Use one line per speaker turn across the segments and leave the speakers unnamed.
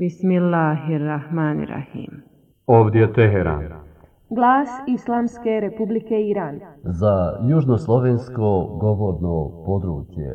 Bismillahirrahmanirrahim.
Ovdje je Teheran.
Glas Islamske Republike Iran.
Za južnoslovensko govorno područje.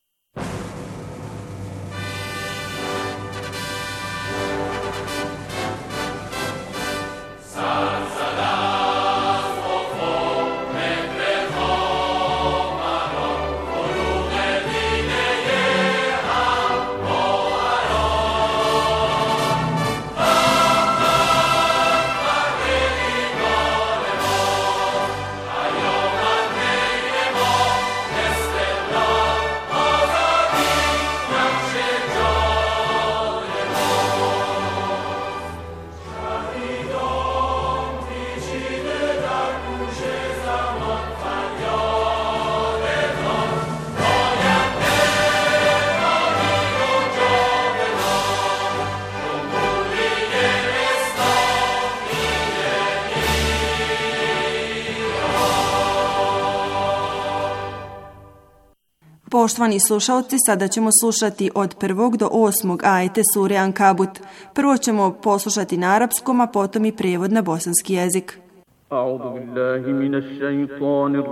Poštovani slušalci, sada ćemo slušati od 1. do 8. ajete sure Ankabut. Prvo ćemo poslušati na arapskom, a potom i prijevod na bosanski jezik.
A'udhu billahi minash shaitanir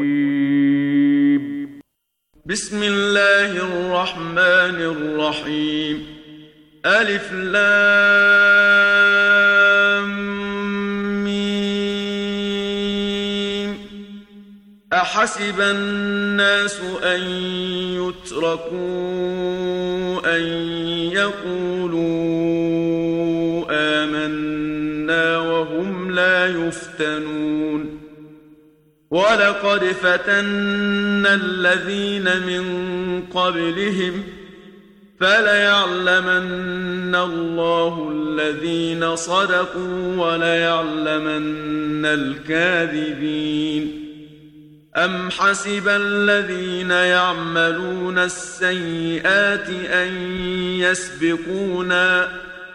rajim. Bismillahirrahmanirrahim. Alif lam mim. أحسب الناس أن يتركوا أن يقولوا آمنا وهم لا يفتنون ولقد فتنا الذين من قبلهم فليعلمن الله الذين صدقوا وليعلمن الكاذبين أم حسب الذين يعملون السيئات أن يسبقونا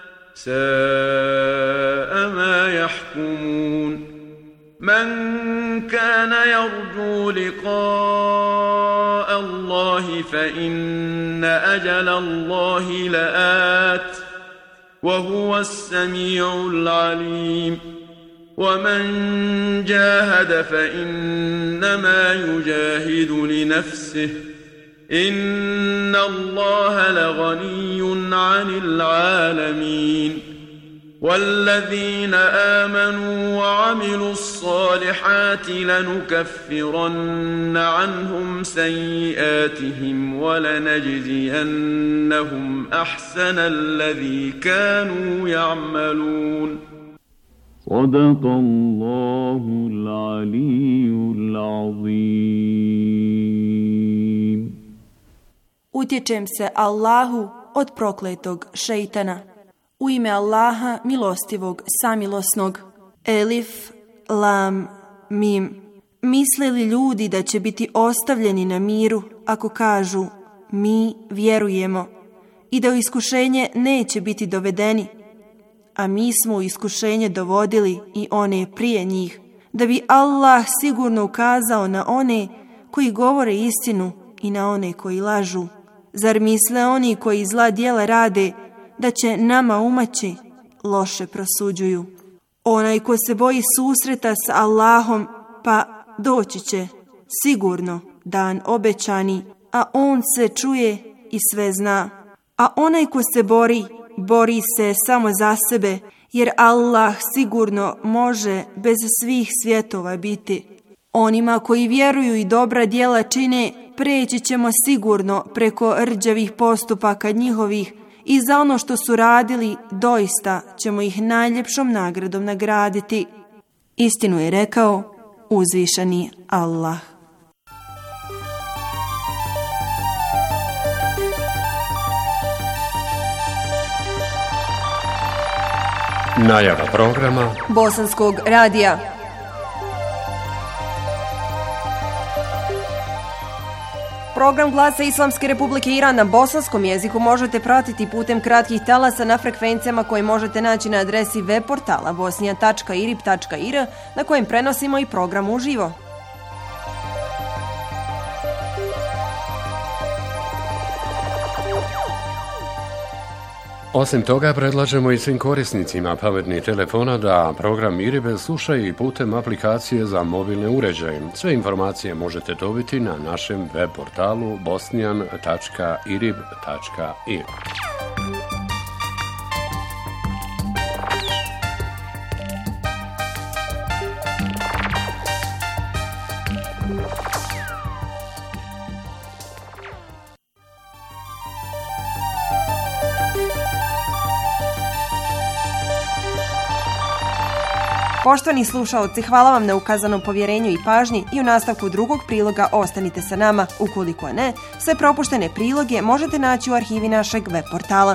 ساء ما يحكمون من كان يرجو لقاء الله فإن أجل الله لآت وهو السميع العليم ومن جاهد فإنما يجاهد لنفسه إن الله لغني عن العالمين والذين آمنوا وعملوا الصالحات لنكفرن عنهم سيئاتهم ولنجزينهم أحسن الذي كانوا يعملون صدق الله العلي العظيم.
Utječem se Allahu od prokletog šejtana. U ime Allaha milostivog samilosnog. Elif, lam, mim. Misle li ljudi da će biti ostavljeni na miru ako kažu mi vjerujemo i da u iskušenje neće biti dovedeni? A mi smo u iskušenje dovodili i one prije njih, da bi Allah sigurno ukazao na one koji govore istinu i na one koji lažu. Zar misle oni koji zla djela rade da će nama umaći? Loše prosuđuju. Onaj ko se boji susreta s Allahom, pa doći će sigurno dan obećani, a on se čuje i sve zna. A onaj ko se bori se samo za sebe, jer Allah sigurno može bez svih svjetova biti. Onima koji vjeruju i dobra djela čine, preći ćemo sigurno preko rđavih postupaka njihovih i za ono što su radili doista ćemo ih najljepšom nagradom nagraditi. Istinu je rekao uzvišeni Allah.
Najava programa
Bosanskog radija. Program Glasa Islamske Republike Iran na bosanskom jeziku možete pratiti putem kratkih talasa na frekvencijama koje možete naći na adresi web portala bosnija.irib.ir na kojem prenosimo i program uživo.
Osim toga, predlažemo i svim korisnicima pametnih telefona da program IRIB slušaju i putem aplikacije za mobilne uređaje. Sve informacije možete dobiti na našem web portalu bosnian.irib.ir.
Poštovani slušaoci, hvala vam na ukazanom povjerenju i pažnji i u nastavku drugog priloga ostanite sa nama. Ukoliko ne, sve propuštene priloge možete naći u arhivi našeg web portala.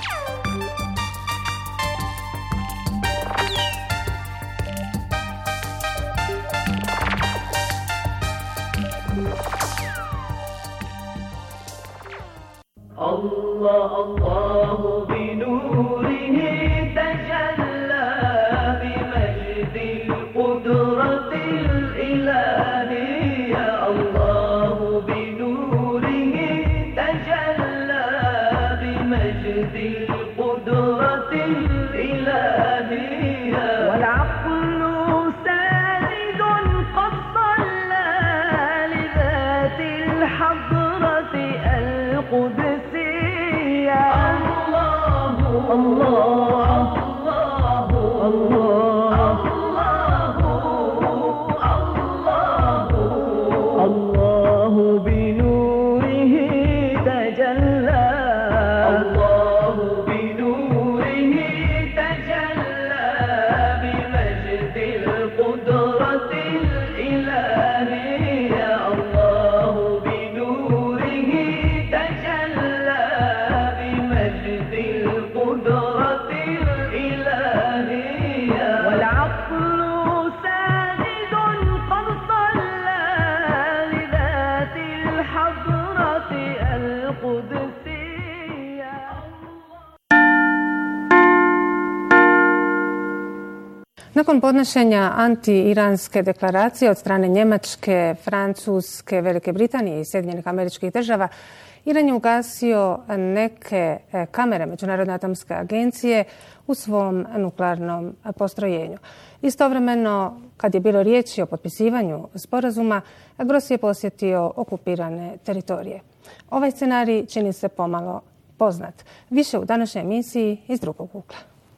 Nakon podnošenja anti-iranske deklaracije od strane Njemačke, Francuske, Velike Britanije i Sjedinjenih Američkih Država, Iran je ugasio neke kamere Međunarodne atomske agencije u svom nuklearnom postrojenju. Istovremeno, kad je bilo riječi o potpisivanju sporazuma, Grossi je posjetio okupirane teritorije. Ovaj scenarij čini se pomalo poznat. Više u današnjoj emisiji iz drugog ugla.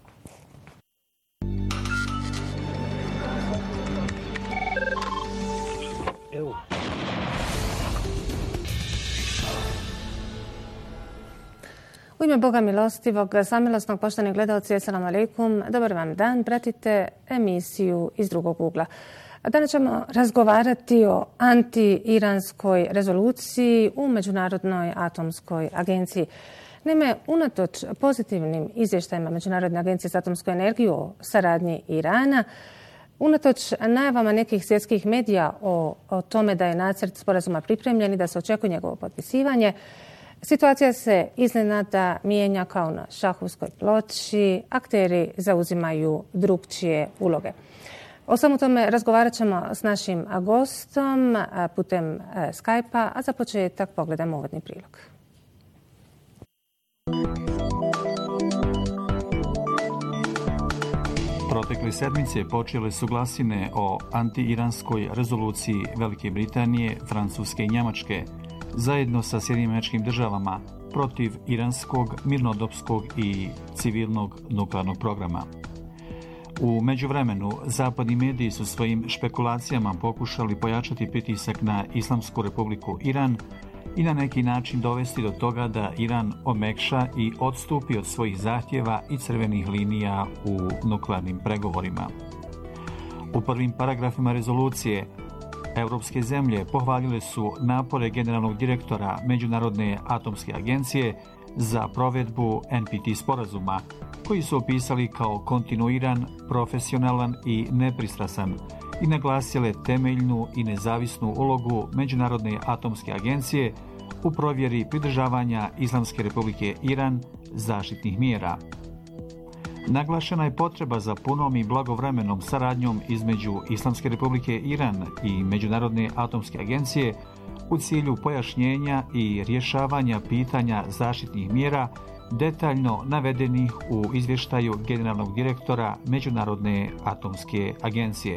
U ime Boga milostivog, samilosnog, poštovani gledalci, assalamu alaikum, dobar vam dan, pratite emisiju iz drugog ugla. Danas ćemo razgovarati o anti-iranskoj rezoluciji u Međunarodnoj atomskoj agenciji. Naime, unatoč pozitivnim izvještajima Međunarodne agencije za atomsku energiju o saradnji Irana, unatoč najavama nekih svjetskih medija o tome da je nacrt sporazuma pripremljen i da se očekuje njegovo potpisivanje, situacija se iznenada mijenja kao na šahovskoj ploči, akteri zauzimaju drukčije uloge. O svemu tome razgovarat ćemo s našim gostom putem Skype-a, a za početak pogledamo uvodni prilog.
Protekle sedmice počele su glasine o anti-iranskoj rezoluciji Velike Britanije, Francuske i Njemačke, zajedno sa Sjedinjenim Američkim Državama protiv iranskog mirnodopskog i civilnog nuklearnog programa. U međuvremenu, zapadni mediji su svojim špekulacijama pokušali pojačati pritisak na Islamsku Republiku Iran i na neki način dovesti do toga da Iran omekša i odstupi od svojih zahtjeva i crvenih linija u nuklearnim pregovorima. U prvim paragrafima rezolucije europske zemlje pohvalile su napore generalnog direktora Međunarodne atomske agencije za provedbu NPT sporazuma, koji su opisali kao kontinuiran, profesionalan i nepristrasan i naglasile temeljnu i nezavisnu ulogu Međunarodne atomske agencije u provjeri pridržavanja Islamske Republike Iran zaštitnih mjera. Naglašena je potreba za punom i blagovremenom saradnjom između Islamske Republike Iran i Međunarodne atomske agencije u cilju pojašnjenja i rješavanja pitanja zaštitnih mjera detaljno navedenih u izvještaju generalnog direktora Međunarodne atomske agencije.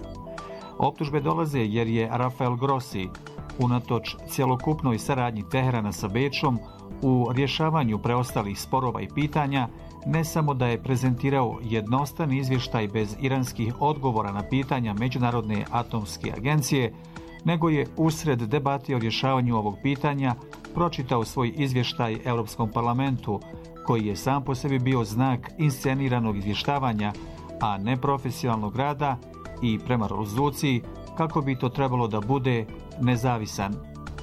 Optužbe dolaze jer je Rafael Grossi, unatoč cjelokupnoj saradnji Teherana sa Bečom u rješavanju preostalih sporova i pitanja, ne samo da je prezentirao jednostran izvještaj bez iranskih odgovora na pitanja Međunarodne atomske agencije, nego je usred debati o rješavanju ovog pitanja pročitao svoj izvještaj Europskom parlamentu, koji je sam po sebi bio znak insceniranog izvještavanja, a ne profesionalnog rada i prema rezoluciji kako bi to trebalo da bude nezavisan.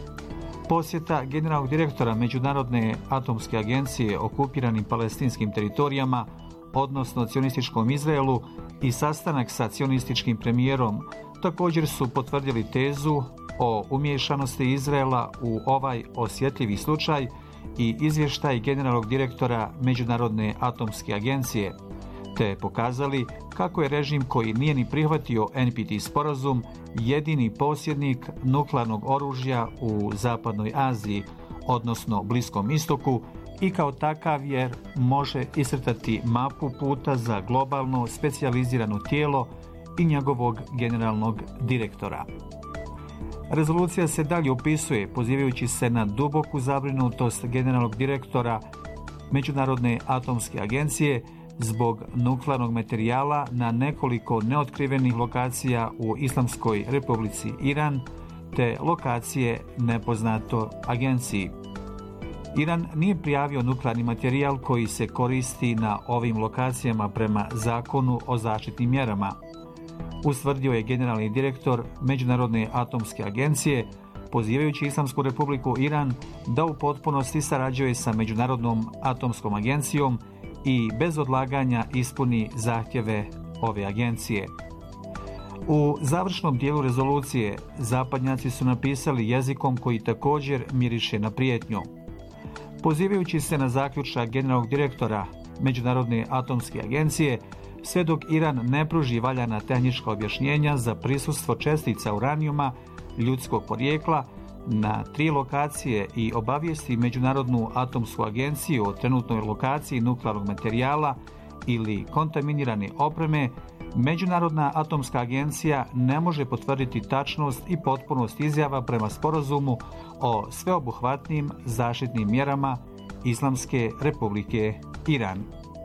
Posjeta generalnog direktora Međunarodne atomske agencije okupiranim palestinskim teritorijama, odnosno cionističkom Izraelu, i sastanak sa cionističkim premijerom također su potvrdili tezu o umiješanosti Izraela u ovaj osjetljivi slučaj i izvještaj generalnog direktora Međunarodne atomske agencije, te pokazali kako je režim koji nije ni prihvatio NPT sporazum jedini posjednik nuklearnog oružja u Zapadnoj Aziji, odnosno Bliskom istoku, i kao takav jer može iscrtati mapu puta za globalno specijalizirano tijelo i njegovog generalnog direktora. Rezolucija se dalje opisuje pozivajući se na duboku zabrinutost generalnog direktora Međunarodne atomske agencije zbog nuklearnog materijala na nekoliko neotkrivenih lokacija u Islamskoj Republici Iran, te lokacije nepoznato agenciji. Iran nije prijavio nuklearni materijal koji se koristi na ovim lokacijama prema zakonu o zaštitnim mjerama, ustvrdio je generalni direktor Međunarodne atomske agencije, pozivajući Islamsku Republiku Iran da u potpunosti sarađuje sa Međunarodnom atomskom agencijom i bez odlaganja ispuni zahtjeve ove agencije. U završnom dijelu rezolucije zapadnjaci su napisali jezikom koji također miriše na prijetnju. Pozivajući se na zaključak generalnog direktora Međunarodne atomske agencije, sve dok Iran ne pruži valjana tehnička objašnjenja za prisustvo čestica uranijuma ljudskog porijekla na 3 lokacije i obavijesti Međunarodnu atomsku agenciju o trenutnoj lokaciji nuklearnog materijala ili kontaminirane opreme, Međunarodna atomska agencija ne može potvrditi tačnost i potpunost izjava prema sporazumu o sveobuhvatnim zaštitnim mjerama Islamske Republike Iran.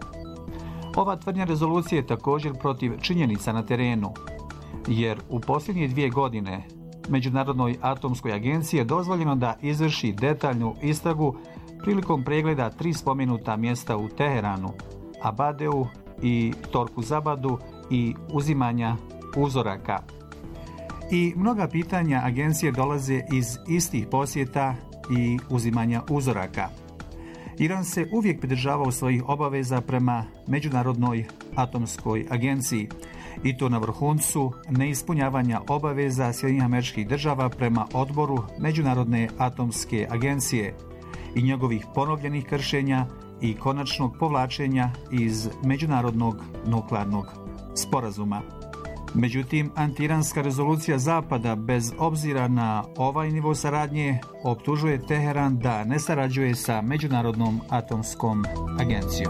Ova tvrdnja rezolucije je također protiv činjenica na terenu, jer u posljednje 2 godine Međunarodnoj atomskoj agenciji je dozvoljeno da izvrši detaljnu istragu prilikom pregleda 3 spomenuta mjesta u Teheranu, Abadeu i Torku Zabadu i uzimanja uzoraka. I mnoga pitanja agencije dolaze iz istih posjeta i uzimanja uzoraka. Iran se uvijek pridržavao svojih obaveza prema Međunarodnoj atomskoj agenciji, i to na vrhuncu neispunjavanja obaveza SAD-a prema odboru Međunarodne atomske agencije i njegovih ponovljenih kršenja i konačnog povlačenja iz Međunarodnog nuklearnog sporazuma. Međutim, antiiranska rezolucija Zapada, bez obzira na ovaj nivo saradnje, optužuje Teheran da ne sarađuje sa Međunarodnom atomskom agencijom.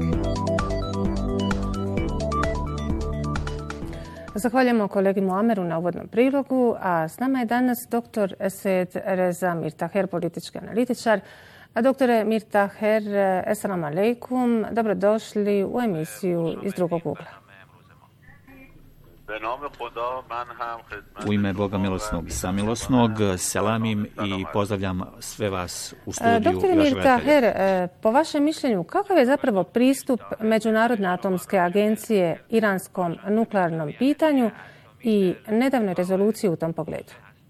Zahvaljujemo kolegi Muameru na uvodnom prilogu, a s nama je danas dr. Esed Reza Mirtaher, politički analitičar. Doktore Mirtaher, assalamu alaikum, dobrodošli u emisiju Iz drugog ugla.
U ime Boga milosnog i samilosnog selamim i pozdravljam sve vas u studiju.
Doktore Mirtaher, po vašem mišljenju, kakav je zapravo pristup Međunarodne atomske agencije iranskom nuklearnom pitanju i nedavnoj rezoluciji u tom pogledu?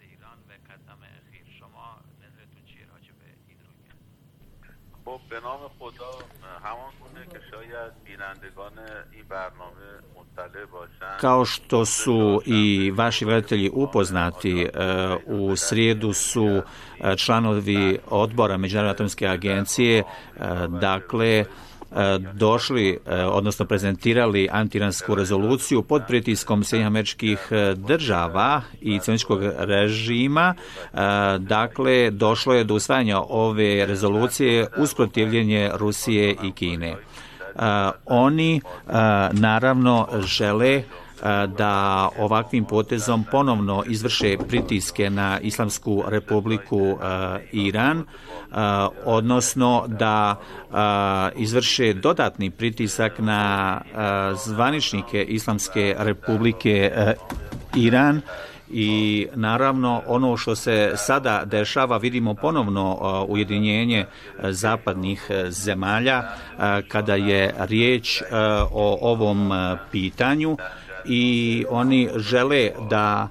Kao što su i vaši gledatelji upoznati, u srijedu su članovi odbora Međunarodne atomske agencije, došli, odnosno prezentirali antiransku rezoluciju pod pritiskom Sjedinjenih Američkih Država i cionističkog režima. Dakle, došlo je do usvajanja ove rezolucije uz protivljenje Rusije i Kine. Oni naravno žele da ovakvim potezom ponovno izvrše pritiske na Islamsku republiku Iran, odnosno da izvrše dodatni pritisak na zvaničnike Islamske republike Iran. I naravno ono što se sada dešava, vidimo ponovno ujedinjenje zapadnih zemalja kada je riječ o ovom pitanju i oni žele da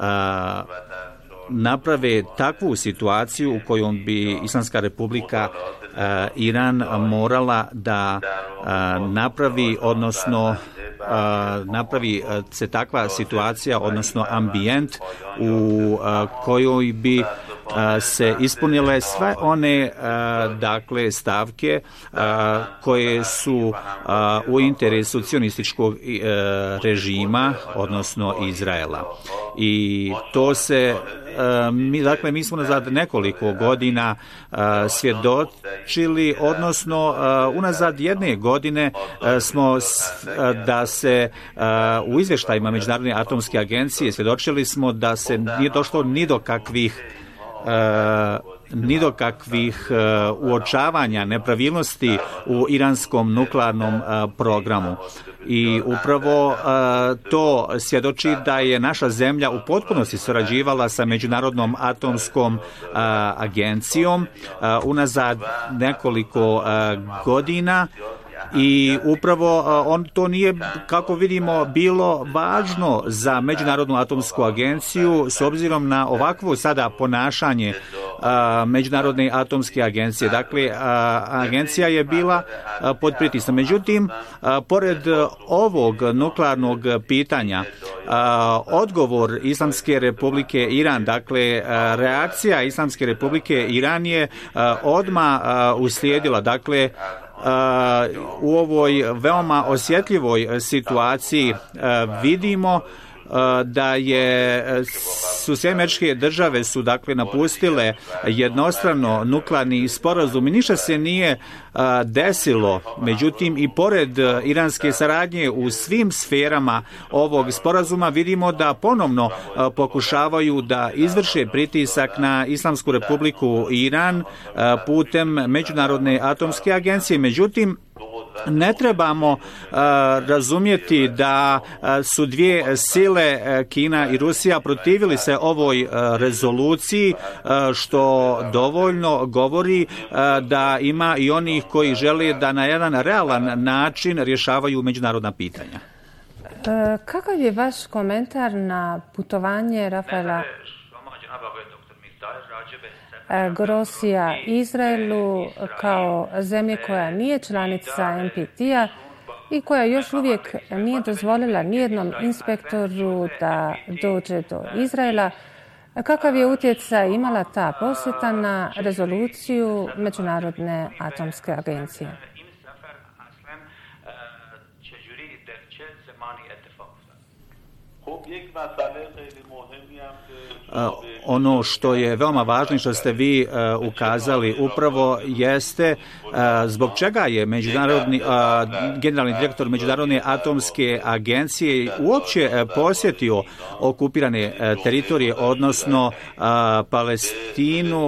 naprave takvu situaciju u kojom bi Islamska republika Iran morala da napravi, odnosno napravi se takva situacija, odnosno ambijent u kojoj bi se ispunile sve one dakle stavke koje su u interesu cionističkog režima, odnosno Izraela. I to se mi smo nazad nekoliko godina svjedočili, odnosno unazad jedne godine smo da se u izvještajima Međunarodne atomske agencije svjedočili smo da se nije došlo ni do kakvih uočavanja nepravilnosti u iranskom nuklearnom programu. I upravo to svjedoči da je naša zemlja u potpunosti surađivala sa Međunarodnom atomskom agencijom unazad nekoliko godina. I upravo to nije, kako vidimo, bilo važno za Međunarodnu atomsku agenciju s obzirom na ovakvo sada ponašanje Međunarodne atomske agencije. Dakle, agencija je bila pod pritiskom. Međutim, pored ovog nuklearnog pitanja, odgovor Islamske republike Iran, dakle, reakcija Islamske republike Iran je odmah uslijedila. Dakle, u ovoj veoma osjetljivoj situaciji vidimo da su Sjedinjene Američke Države su dakle napustile jednostrano nuklearni sporazum i ništa se nije desilo. Međutim, i pored iranske saradnje u svim sferama ovog sporazuma vidimo da ponovno pokušavaju da izvrše pritisak na Islamsku republiku Iran putem Međunarodne atomske agencije. Međutim, ne trebamo razumjeti da su dvije sile, Kina i Rusija, protivili se ovoj rezoluciji, što dovoljno govori da ima i onih koji žele da na jedan realan način rješavaju međunarodna pitanja.
Kakav je vaš komentar na putovanje Rafaela Grossija Izraelu kao zemlje koja nije članica NPT-a i koja još uvijek nije dozvolila nijednom inspektoru da dođe do Izraela? Kakav je utjecaj imala ta posjeta na rezoluciju Međunarodne atomske agencije?
Ono što je veoma važno i što ste vi ukazali upravo jeste zbog čega je generalni direktor Međunarodne atomske agencije uopće posjetio okupirane teritorije, odnosno Palestinu,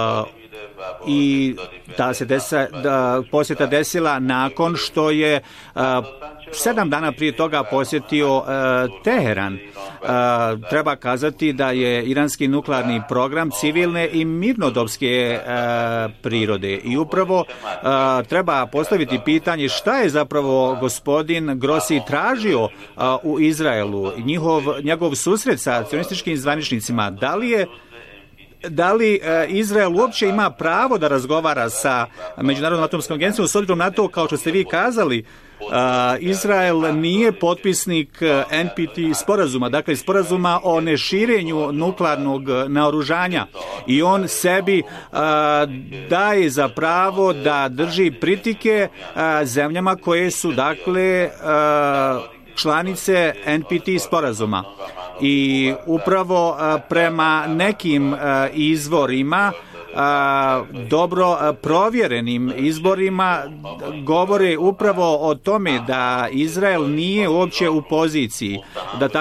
i da posjeta desila nakon što je 7 dana prije toga posjetio Teheran. Treba kazati da je iranski nuklearni program civilne i mirnodopske prirode. I upravo treba postaviti pitanje šta je zapravo gospodin Grossi tražio u Izraelu, njegov susret sa cionističkim zvaničnicima. Da li je da li Izrael uopće ima pravo da razgovara sa Međunarodnom atomskom agencijom, s obzirom na to, kao što ste vi kazali, Izrael nije potpisnik NPT sporazuma, dakle sporazuma o neširenju nuklearnog naoružanja, i on sebi daje za pravo da drži pritike zemljama koje su dakle članice NPT sporazuma. I upravo prema nekim izvorima, dobro provjerenim izborima, govore upravo o tome da Izrael nije uopće u poziciji da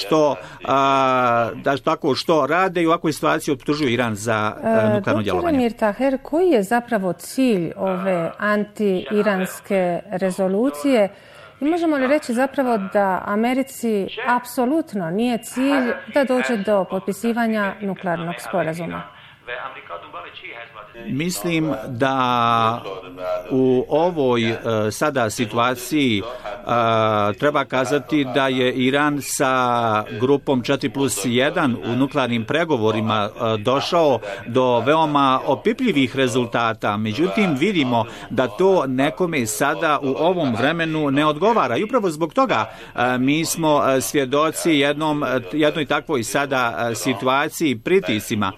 tako što rade i u ovakvoj situaciji optužuju Iran za nuklearno djelovanje.
Mir Taher, koji je zapravo cilj ove anti-iranske rezolucije? I možemo li reći zapravo da Americi apsolutno nije cilj da dođe do potpisivanja nuklearnog sporazuma?
Mislim da u ovoj sada situaciji treba kazati da je Iran sa grupom 4+1 u nuklearnim pregovorima došao do veoma opipljivih rezultata. Međutim, vidimo da to nekome sada u ovom vremenu ne odgovara. I upravo zbog toga mi smo svjedoci jednoj takvoj sada situaciji, pritiscima.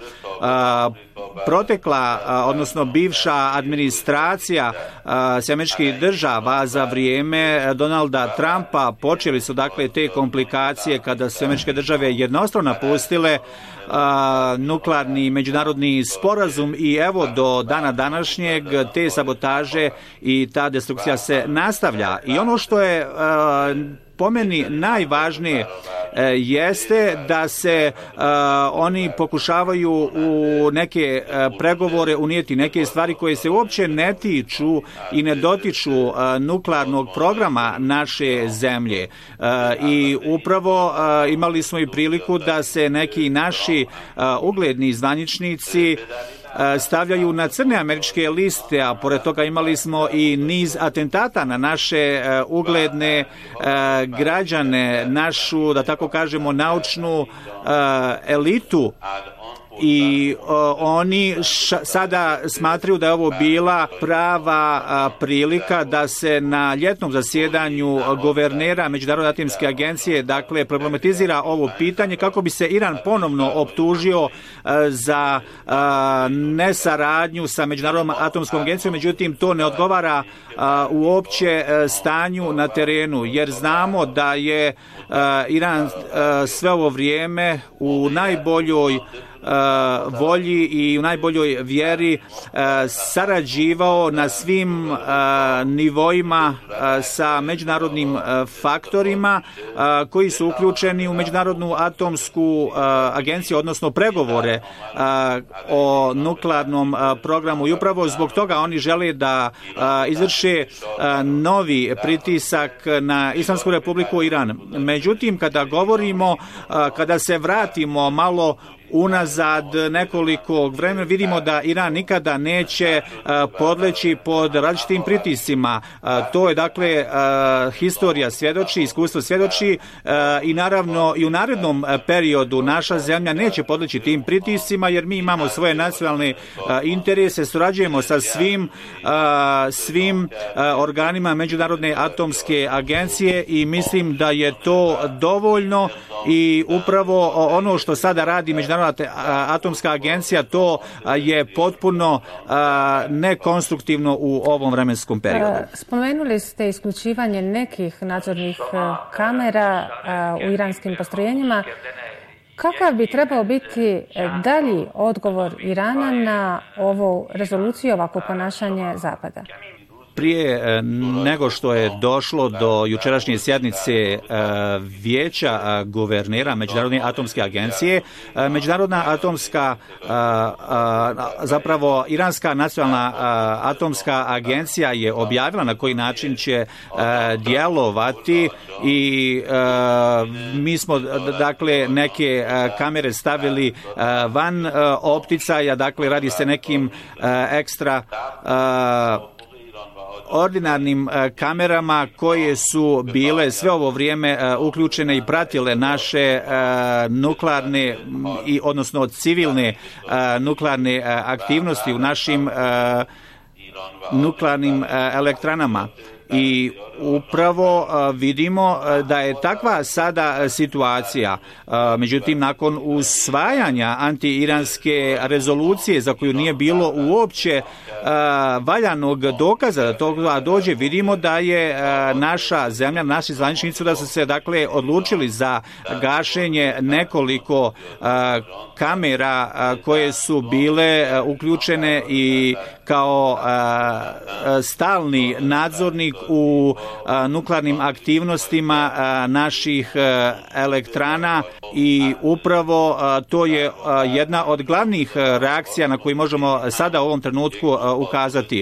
Protekla, odnosno bivša administracija američkih država za vrijeme Donalda Trumpa, počeli su dakle te komplikacije kada su američke države jednostrano napustile nuklearni međunarodni sporazum, i evo do dana današnjeg te sabotaže i ta destrukcija se nastavlja. I ono što je po meni najvažnije jeste da se oni pokušavaju u neke pregovore unijeti neke stvari koje se uopće ne tiču i ne dotiču nuklearnog programa naše zemlje. I upravo imali smo i priliku da se neki naši ugledni zvaničnici stavljaju na crne američke liste, a pored toga imali smo i niz atentata na naše ugledne građane, našu, da tako kažemo, naučnu elitu. I oni sada smatraju da je ovo bila prava prilika da se na ljetnom zasjedanju guvernera Međunarodne atomske agencije dakle problematizira ovo pitanje kako bi se Iran ponovno optužio za nesaradnju sa Međunarodnom atomskom agencijom. Međutim, to ne odgovara uopće stanju na terenu, jer znamo da je Iran sve ovo vrijeme u najboljoj volji i u najboljoj vjeri sarađivao na svim nivoima sa međunarodnim faktorima koji su uključeni u Međunarodnu atomsku agenciju, odnosno pregovore o nuklearnom programu, i upravo zbog toga oni žele da izvrše novi pritisak na Islamsku republiku Iran. Međutim, kada se vratimo malo unazad nekoliko vremena, vidimo da Iran nikada neće podleći pod različitim pritiscima. To je dakle historija svjedoči, iskustvo svjedoči, i naravno i u narednom periodu naša zemlja neće podleći tim pritiscima, jer mi imamo svoje nacionalne interese, surađujemo sa svim organima Međunarodne atomske agencije i mislim da je to dovoljno. I upravo ono što sada radi Međunarodna atomska agencija, to je potpuno nekonstruktivno u ovom vremenskom periodu.
Spomenuli ste isključivanje nekih nadzornih kamera u iranskim postrojenjima. Kakav bi trebao biti dalji odgovor Irana na ovu rezoluciju, ovako ponašanje Zapada?
Prije nego što je došlo do jučerašnje sjednice vijeća guvernera Međunarodne atomske agencije, Međunarodna atomska, zapravo Iranska nacionalna atomska agencija je objavila na koji način će djelovati, i mi smo dakle neke kamere stavili van opticaja, dakle radi se nekim ekstra ordinarnim kamerama koje su bile sve ovo vrijeme uključene i pratile naše nuklearne odnosno civilne nuklearne aktivnosti u našim nuklearnim elektranama. I upravo vidimo da je takva sada situacija. Međutim, nakon usvajanja anti-iranske rezolucije za koju nije bilo uopće valjanog dokaza da toga dođe, vidimo da je naša zemlja, naši zvaničnici da su se dakle odlučili za gašenje nekoliko kamera koje su bile uključene i kao stalni nadzornik u nuklearnim aktivnostima naših elektrana i upravo to je jedna od glavnih reakcija na koju možemo sada u ovom trenutku ukazati.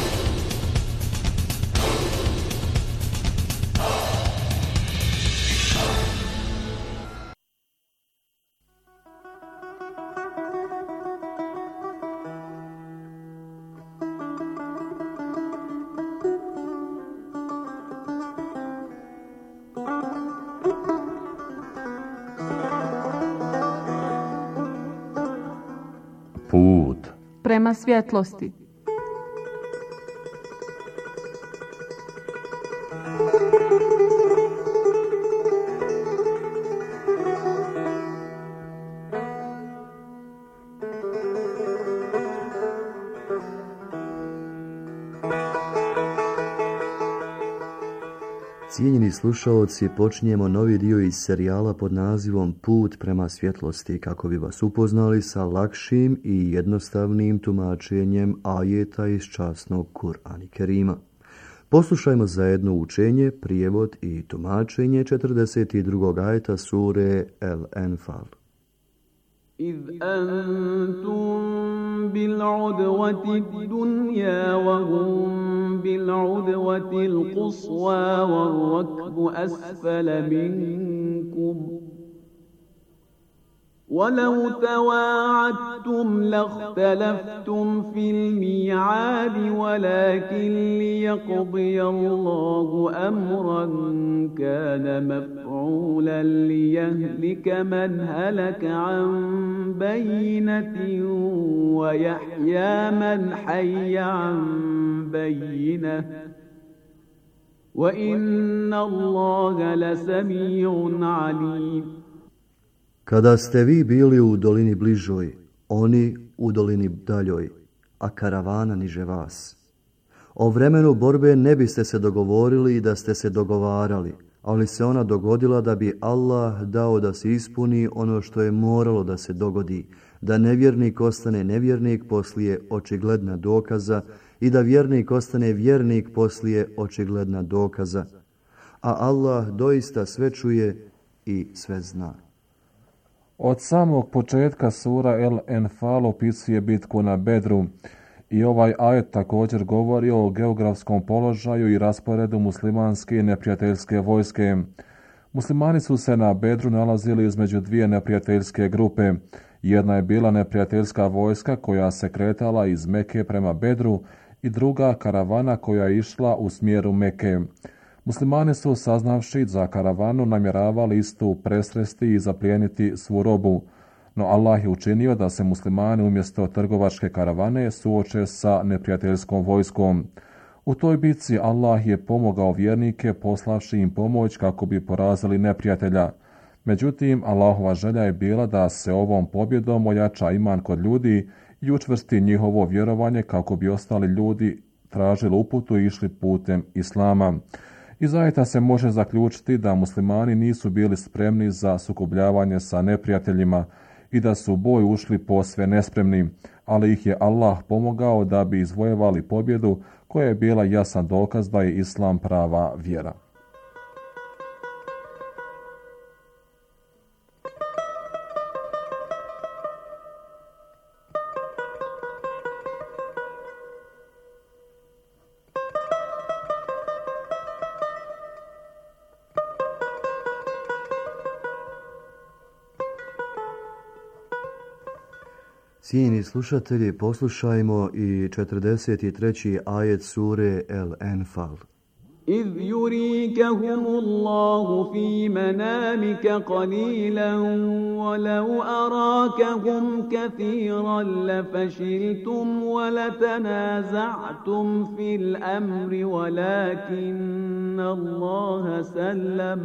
Put
prema svjetlosti.
Cijenjeni slušaoci, počinjemo novi dio iz serijala pod nazivom Put prema svjetlosti, kako bi vas upoznali sa lakšim i jednostavnim tumačenjem ajeta iz časnog Kur'ana Kerima. Poslušajmo zajedno učenje, prijevod i tumačenje 42. ajeta sure El-Enfal.
إذ أنتم بالعدوة الدنيا وهم بالعدوة القصوى والركب أسفل منكم ولو تواعدتم لاختلفتم في الميعاد ولكن ليقضي الله أمرا كان مفعولا ليهلك من هلك عن بينة ويحيى من حي عن بينة وإن الله لسميع عليم.
Kada ste vi bili u dolini bližoj, oni u dolini daljoj, a karavana niže vas. O vremenu borbe ne biste se dogovorili i da ste se dogovarali, ali se ona dogodila da bi Allah dao da se ispuni ono što je moralo da se dogodi, da nevjernik ostane nevjernik poslije očigledna dokaza i da vjernik ostane vjernik poslije očigledna dokaza. A Allah doista sve čuje i sve zna.
Od samog početka sura El-Enfal opisuje bitku na Bedru i ovaj ajet također govori o geografskom položaju i rasporedu muslimanske i neprijateljske vojske. Muslimani su se na Bedru nalazili između dvije neprijateljske grupe. Jedna je bila neprijateljska vojska koja se kretala iz Meke prema Bedru i druga karavana koja je išla u smjeru Meke. Muslimani su, saznavši za karavanu, namjeravali istu presresti i zaplijeniti svu robu, no Allah je učinio da se muslimani umjesto trgovačke karavane suoče sa neprijateljskom vojskom. U toj bitci Allah je pomogao vjernike poslavši im pomoć kako bi porazili neprijatelja. Međutim, Allahova želja je bila da se ovom pobjedom ojača iman kod ljudi i učvrsti njihovo vjerovanje kako bi ostali ljudi tražili uputu i išli putem Islama. Iz ajeta se može zaključiti da muslimani nisu bili spremni za sukobljavanje sa neprijateljima i da su u boj ušli posve nespremni, ali ih je Allah pomogao da bi izvojevali pobjedu koja je bila jasan dokaz da je Islam prava vjera.
Cijenjeni slušatelji, poslušajmo i 43. ajet sure El-Enfal.
إذ يريكهم الله في منامك قليلا ولو أراكهم كثيرا لفشلتم ولتنازعتم في الأمر ولكن الله سلم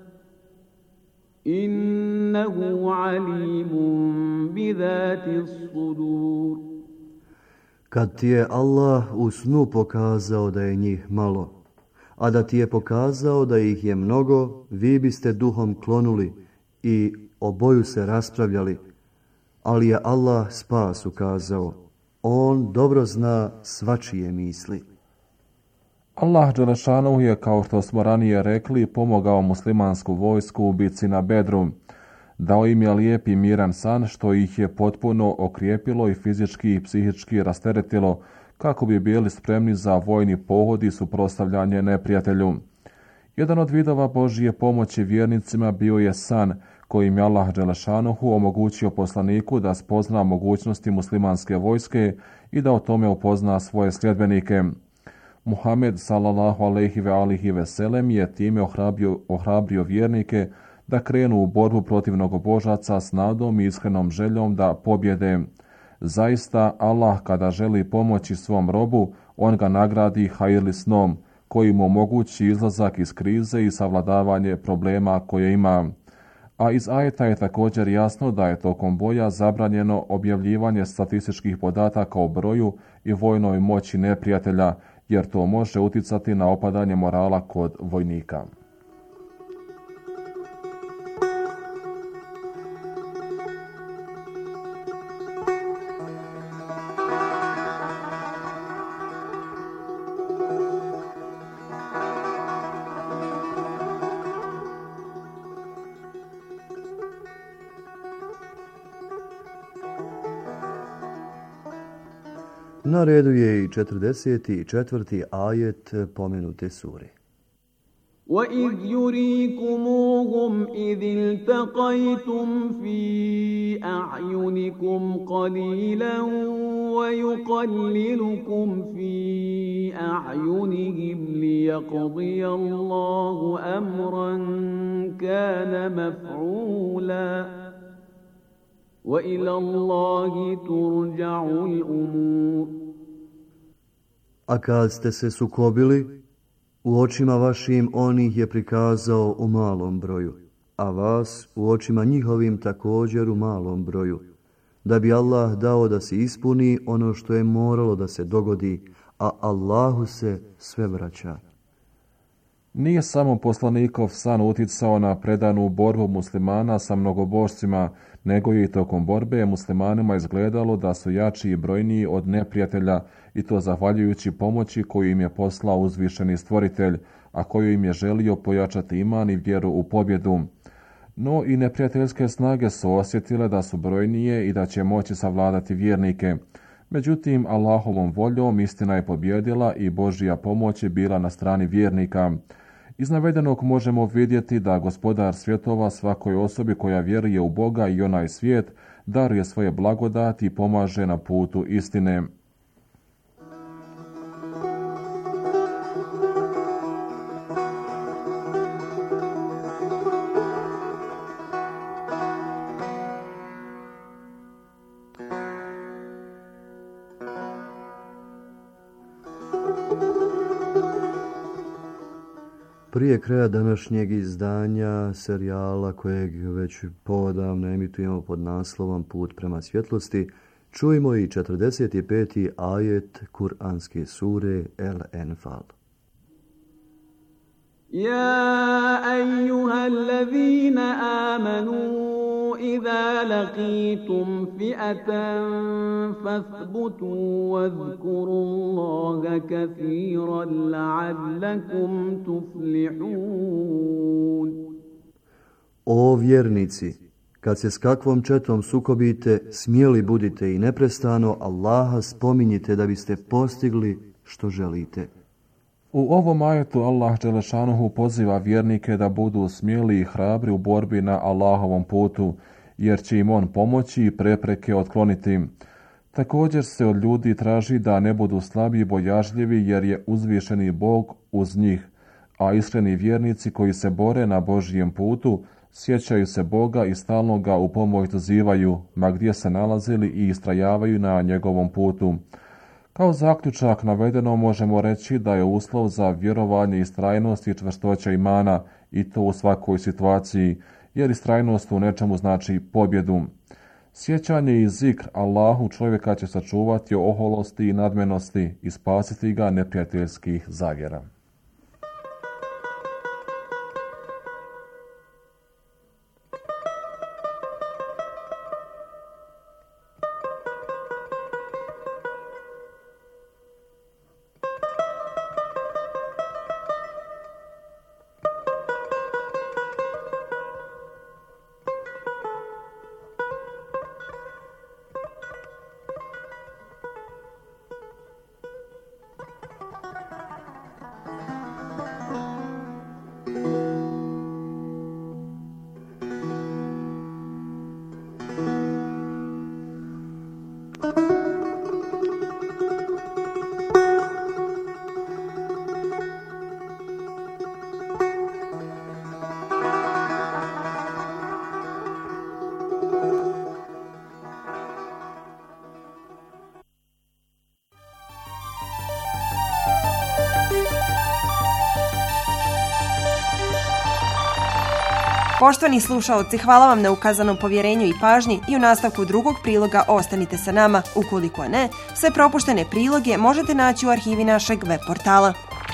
إنه عليم بذات الصدور.
Kad ti je Allah u snu pokazao da je njih malo, a da ti je pokazao da ih je mnogo, vi biste duhom klonuli i oboju se raspravljali, ali je Allah spas ukazao. On dobro zna svačije misli.
Allah dželešanu je, kao što smo ranije rekli, pomogao muslimansku vojsku u bitci na Bedru. Dao im je lijep i miran san, što ih je potpuno okrijepilo i fizički i psihički rasteretilo, kako bi bili spremni za vojni pohod i suprotstavljanje neprijatelju. Jedan od vidova Božje pomoći vjernicima bio je san kojim je Allah dželešanuhu omogućio poslaniku da spozna mogućnosti muslimanske vojske i da o tome upozna svoje sljedbenike. Muhammed sallallahu alejhi ve sellem je time ohrabrio vjernike da krenu u borbu protiv mnogobožaca s nadom i iskrenom željom da pobjede. Zaista, Allah kada želi pomoći svom robu, on ga nagradi hajrli snom, koji mu omogući izlazak iz krize i savladavanje problema koje ima. A iz ajeta je također jasno da je tokom boja zabranjeno objavljivanje statističkih podataka o broju i vojnoj moći neprijatelja, jer to može uticati na opadanje morala kod vojnika.
Na redu je i 44. ajet pomenute sure.
وَإِذْ يُرِيكُمُوهُمْ إِذِ الْتَقَيْتُمْ فِي أَعْيُنِكُمْ قَلِيلًا وَيُقَلِّلُكُمْ فِي أَعْيُنِهِمْ لِيَقْضِيَ اللَّهُ أَمْرًا كَانَ مَفْعُولًا وَإِلَى اللَّهِ تُرْجَعُ الْأُمُورُ.
A kad ste se sukobili, u očima vašim on ih je prikazao u malom broju, a vas u očima njihovim također u malom broju, da bi Allah dao da se ispuni ono što je moralo da se dogodi, a Allahu se sve vraća.
Nije samo poslanikov san uticao na predanu borbu muslimana sa mnogobožcima, nego je i tokom borbe muslimanima izgledalo da su jači i brojniji od neprijatelja, i to zahvaljujući pomoći koju im je poslao uzvišeni stvoritelj, a koju im je želio pojačati iman i vjeru u pobjedu. No i neprijateljske snage su osjetile da su brojnije i da će moći savladati vjernike. Međutim, Allahovom voljom istina je pobjedila i Božja pomoć je bila na strani vjernika. Iz navedenog možemo vidjeti da Gospodar svjetova svakoj osobi koja vjeruje u Boga i onaj svijet daruje svoje blagodati i pomaže na putu istine.
Prije kraja današnjeg izdanja serijala kojeg već poodavno emitujemo pod naslovom Put prema svjetlosti, čujmo i 45. ajet Kur'anske sure El-Enfal.
يا أيها الذين آمنوا إذا لقيتم فئة فاثبتوا واذكروا الله كثيرا لعلكم تفلحون.
O vjernici, kad se s kakvom četom sukobite, smjeli budite i neprestano Allaha spominjite da biste postigli što želite.
U ovom ajetu Allah dželešanuhu poziva vjernike da budu smjeli i hrabri u borbi na Allahovom putu, jer će im on pomoći i prepreke otkloniti. Također se od ljudi traži da ne budu slabi i bojažljivi jer je uzvišeni Bog uz njih, a iskreni vjernici koji se bore na Božijem putu sjećaju se Boga i stalno ga u pomoć dozivaju, ma gdje se nalazili i istrajavaju na njegovom putu. Kao zaključak navedeno možemo reći da je uslov za vjerovanje istrajnost i čvrstoća imana i to u svakoj situaciji, jer istrajnost u nečemu znači pobjedu. Sjećanje i zikr Allahu čovjeka će sačuvati oholosti i nadmenosti i spasiti ga neprijateljskih zavjera.
Poštovani slušaoci, hvala vam na ukazanom povjerenju i pažnji i u nastavku drugog priloga ostanite sa nama. Ukoliko ne, sve propuštene priloge možete naći u arhivi našeg web portala.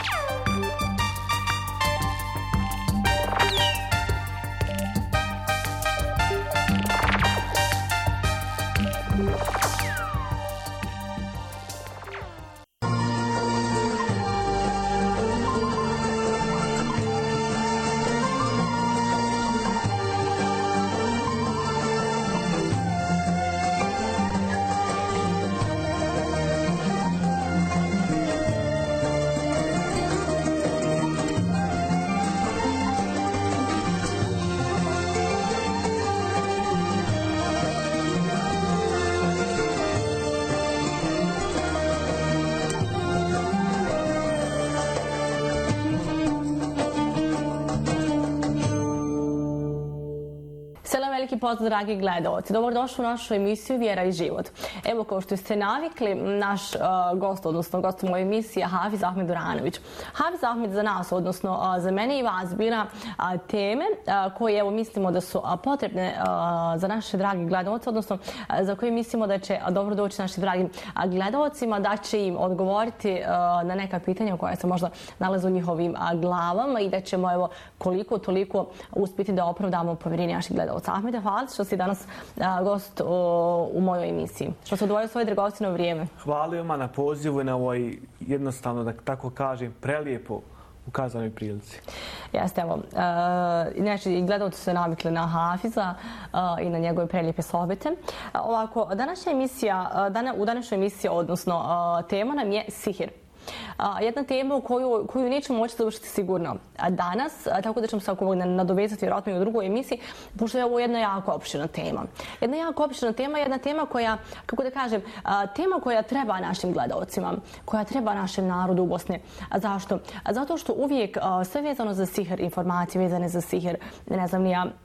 Veliki pozdrav, dragi gledalci. Dobrodošli u našu emisiju Vjera i život. Evo, kao što ste navikli, naš gost, odnosno gost moje emisije, Hafiz Ahmed Duranović. Hafiz Ahmed za nas, odnosno za mene i vas, bira teme koje, evo, mislimo da su potrebne za naše dragi gledalci, odnosno za koje mislimo da će dobro doći našim dragim gledalcima, da će im odgovoriti na neka pitanja koja se možda nalaze u njihovim glavama i da ćemo, evo, koliko toliko uspjeti da opravdamo povjerenje naših gledalca. Ahmede, hvala što si danas gost u mojoj emisiji. Što se odvojio svoje dragocjeno vrijeme.
Hvala vam na pozivu i na ovoj, jednostavno da tako kažem, prelijepo ukazanoj prilici.
Jeste, evo. Znači, i gledalci su se navikli na Hafiza i na njegove prelijepe sohbete. Ovako, u današnjoj emisiji, odnosno tema nam je sihir. Jedna tema koju nećemo moći završiti sigurno danas, tako da ćemo se nadovezati vjerojatno i u drugoj emisiji, pošto je ovo jedna jako opširna tema. Jedna jako opširna tema, jedna tema koja, kako da kažem, tema koja treba našim gledalcima, koja treba našem narodu u Bosni. Zašto? Zato što uvijek sve vezano za sihir, informacije vezane za sihir, ne znam